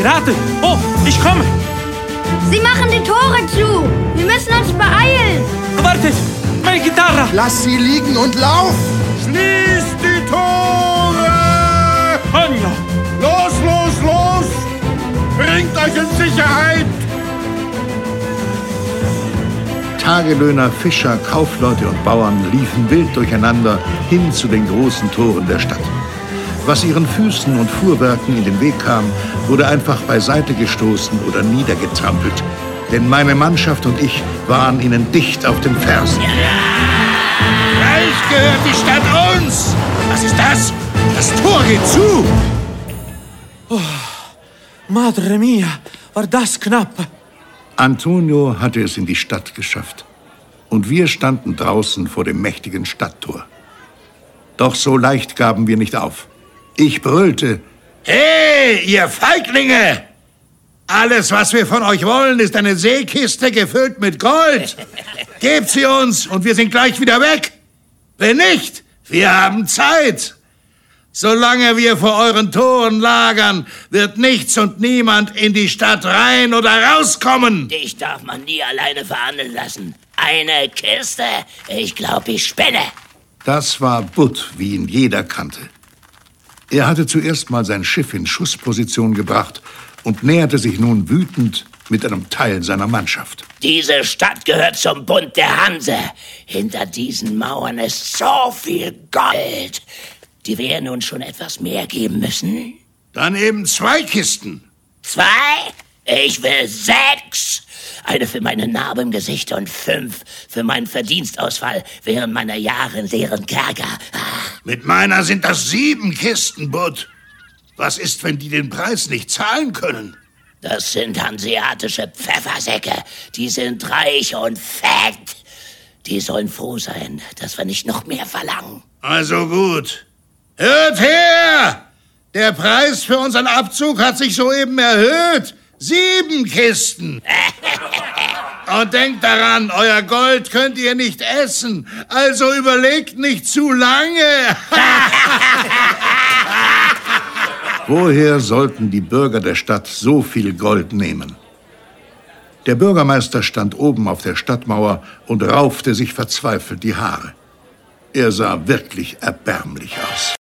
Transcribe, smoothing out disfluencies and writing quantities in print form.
Piraten! Oh, ich komme! Sie machen die Tore zu! Wir müssen uns beeilen! Wartet! Meine Gitarre! Lass sie liegen und lauf! Schließt die Tore! Anja! Los, los, los! Bringt euch in Sicherheit! Tagelöhner, Fischer, Kaufleute und Bauern liefen wild durcheinander hin zu den großen Toren der Stadt. Was ihren Füßen und Fuhrwerken in den Weg kam, wurde einfach beiseite gestoßen oder niedergetrampelt. Denn meine Mannschaft und ich waren ihnen dicht auf den Fersen. Gleich gehört die Stadt uns! Was ist das? Das Tor geht zu! Oh, Madre mia, war das knapp! Antonio hatte es in die Stadt geschafft. Und wir standen draußen vor dem mächtigen Stadttor. Doch so leicht gaben wir nicht auf. Ich brüllte: Hey, ihr Feiglinge! Alles, was wir von euch wollen, ist eine Seekiste gefüllt mit Gold. Gebt sie uns und wir sind gleich wieder weg. Wenn nicht, wir haben Zeit. Solange wir vor euren Toren lagern, wird nichts und niemand in die Stadt rein oder rauskommen. Dich darf man nie alleine verhandeln lassen. Eine Kiste? Ich glaube, ich spinne. Das war Butt, wie ihn jeder kannte. Er hatte zuerst mal sein Schiff in Schussposition gebracht und näherte sich nun wütend mit einem Teil seiner Mannschaft. Diese Stadt gehört zum Bund der Hanse. Hinter diesen Mauern ist so viel Gold. Die werden uns schon etwas mehr geben müssen. Dann eben 2 Kisten. 2? Ich will 6. Eine für meine Narbe im Gesicht und 5 für meinen Verdienstausfall während meiner Jahre in leeren Kerker. Mit meiner sind das 7 Kisten, Butt. Was ist, wenn die den Preis nicht zahlen können? Das sind hanseatische Pfeffersäcke. Die sind reich und fett. Die sollen froh sein, dass wir nicht noch mehr verlangen. Also gut. Hört her! Der Preis für unseren Abzug hat sich soeben erhöht. 7 Kisten. Und denkt daran, euer Gold könnt ihr nicht essen. Also überlegt nicht zu lange. Woher sollten die Bürger der Stadt so viel Gold nehmen? Der Bürgermeister stand oben auf der Stadtmauer und raufte sich verzweifelt die Haare. Er sah wirklich erbärmlich aus.